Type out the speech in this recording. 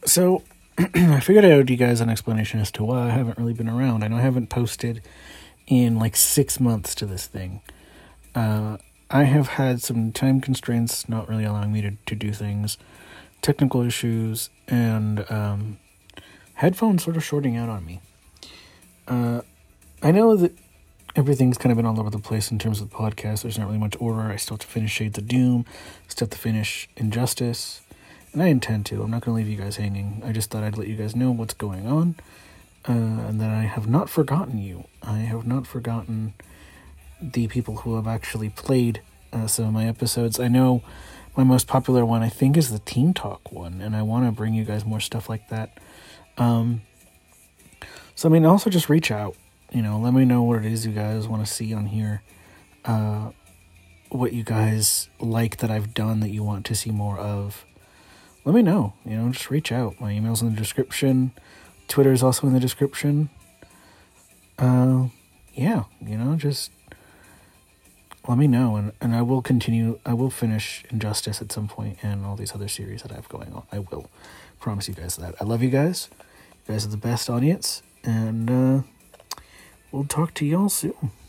So, I figured I owed you guys an explanation as to why I haven't really been around. I know I haven't posted in like 6 months to this thing. I have had some time constraints not really allowing me to do things, technical issues, and headphones sort of shorting out on me. I know that everything's kind of been all over the place in terms of the podcast. There's not really much order. I still have to finish Shades of Doom, still have to finish Injustice, and I intend to. I'm not going to leave you guys hanging. I just thought I'd let you guys know what's going on, and that I have not forgotten you. I have not forgotten the people who have actually played some of my episodes. I know my most popular one, I think, is the Team Talk one, and I want to bring you guys more stuff like that. So, I mean, also just reach out. Let me know what it is you guys want to see on here. What you guys like that I've done that you want to see more of. Let me know. Just reach out. My email's in the description. Twitter is also in the description. Just let me know. And I will continue. I will finish Injustice at some point and all these other series that I have going on. I will promise you guys that. I love you guys. You guys are the best audience. And we'll talk to y'all soon.